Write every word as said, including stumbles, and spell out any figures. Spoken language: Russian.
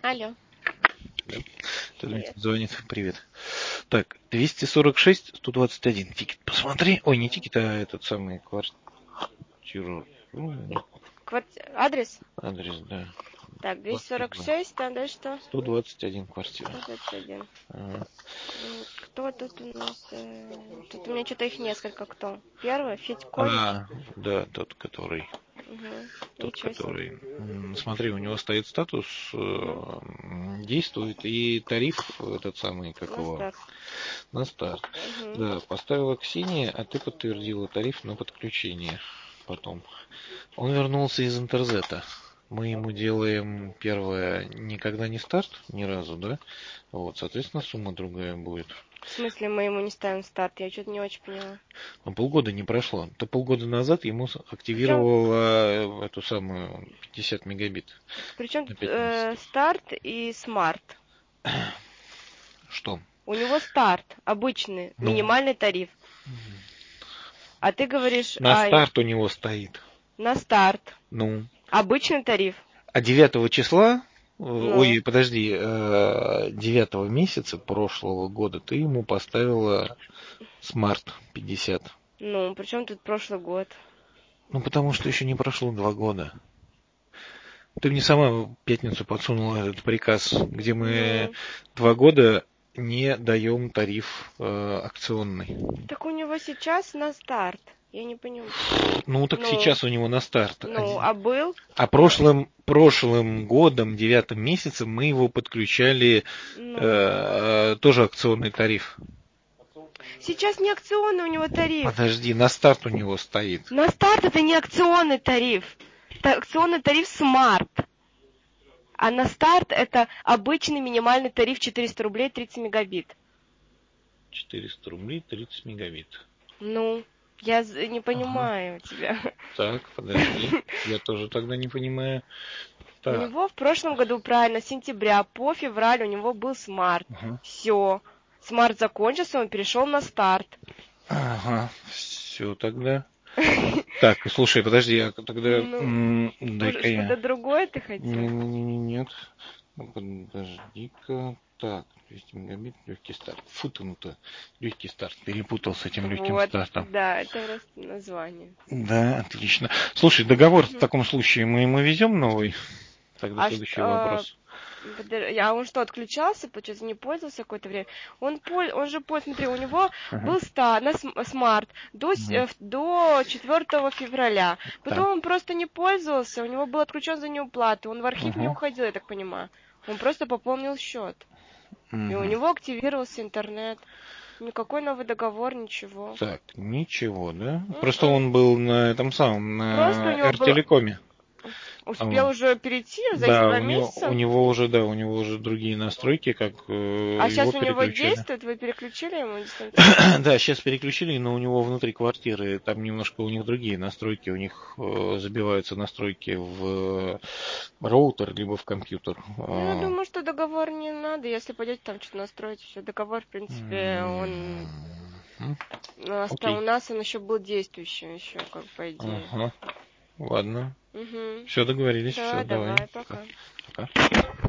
Алло. Да. Привет. Звонит. Привет. Так, двести сорок шесть сто двадцать один. Тикет посмотри. Ой, не тикет, а этот самый квартиру. Ну, Кварти... Адрес? адрес, да. Так, двести сорок шесть, там дальше что? сто двадцать один квартира. сто двадцать один. Ага. М, Кто тут у нас? э, Тут у меня что-то их несколько. Кто? Первый? Федь Конь? А, да, тот, который. Угу. Тот, Ничего себе. который. М, Смотри, у него стоит статус, э, Угу. м, действует, и тариф этот самый, как На его, старт. на старт. Угу. Да, поставила Ксения, а ты подтвердила тариф на подключение потом. Он вернулся из Интерзета. Мы ему делаем первое, никогда не старт, ни разу, да? Вот, соответственно, сумма другая будет. В смысле мы ему не ставим старт? Я что-то не очень поняла. Но полгода не прошло. То полгода назад ему с- Причем, активировала э, эту самую пятьдесят мегабит причем на тут пять месяцев. э, старт и смарт? Что? У него старт, обычный, Ну, минимальный тариф. А ты говоришь, на ай, старт у него стоит. на старт, Ну, обычный тариф. а девятого числа, э, Ну, ой, подожди, э, девятого месяца прошлого года ты ему поставила смарт пятьдесят. ну, причем тут прошлый год. Ну, потому что еще не прошло два года. Ты мне сама в пятницу подсунула этот приказ, где мы Ну, два года не даем тариф э, акционный. так у него сейчас на старт. Я не понимаю. Ну, так Ну, сейчас у него на старт. ну, Один. а был? А прошлым, прошлым годом, девятым месяцем, мы его подключали Ну. э, тоже акционный тариф. Сейчас не акционный у него тариф. Подожди, на старт у него стоит. На старт это не акционный тариф. Это акционный тариф смарт. А на старт это обычный минимальный тариф четыреста рублей тридцать мегабит. четыреста рублей, тридцать мегабит. Ну, я з- не Ага. понимаю тебя. Так, подожди. Я тоже тогда не понимаю. У Так. него в прошлом году, правильно, с сентября по февраль у него был смарт. Ага. Все. Смарт закончился, он перешел на старт. Ага. Все тогда. Так, слушай, подожди, я тогда Ну, м, может, дай-ка что-то я. другое ты хотел? Не, не, не, не, нет. Ну, подожди-ка. Так, двести мегабит, легкий старт. Фу ты, ну-то. Легкий старт. Перепутал с этим легким Вот, стартом. да, это просто название. Да, отлично. Слушай, договор в Мгм. таком случае мы ему везем новый? Тогда А следующий что, вопрос. а он что, отключался, получается, не пользовался какое-то время? Он, поль... он же пользовался, смотри, у него Ага. был ста... на см- смарт до, с- Мгм. э, до четвёртого февраля. Потом Так. он просто не пользовался, у него был отключен за неуплату. Он в архив не Ага. уходил, я так понимаю. Он просто пополнил счет. И у Мгм. него активировался интернет. Никакой новый договор, ничего. Так, ничего, да? Просто М-м. он был на этом самом, Просто у на него был... Р-телекоме. Успел уже перейти за эти Да, два у него, у месяца? него уже, да, у него уже другие настройки, как э, А его сейчас у него переключили. действует? Вы переключили ему дистанционно? Да, сейчас переключили, но у него внутри квартиры, там немножко у них другие настройки, у них э, забиваются настройки в э, роутер, либо в компьютер. Ну, я А, думаю, что договор не надо. Если пойдете там что-то настроить, все. Договор, в принципе, он... м, У нас, у Окей. нас он еще был действующий, еще, как по идее. Ага. Ладно. Угу. Все, договорились, все, Да, давай. давай, Пока. пока. Пока.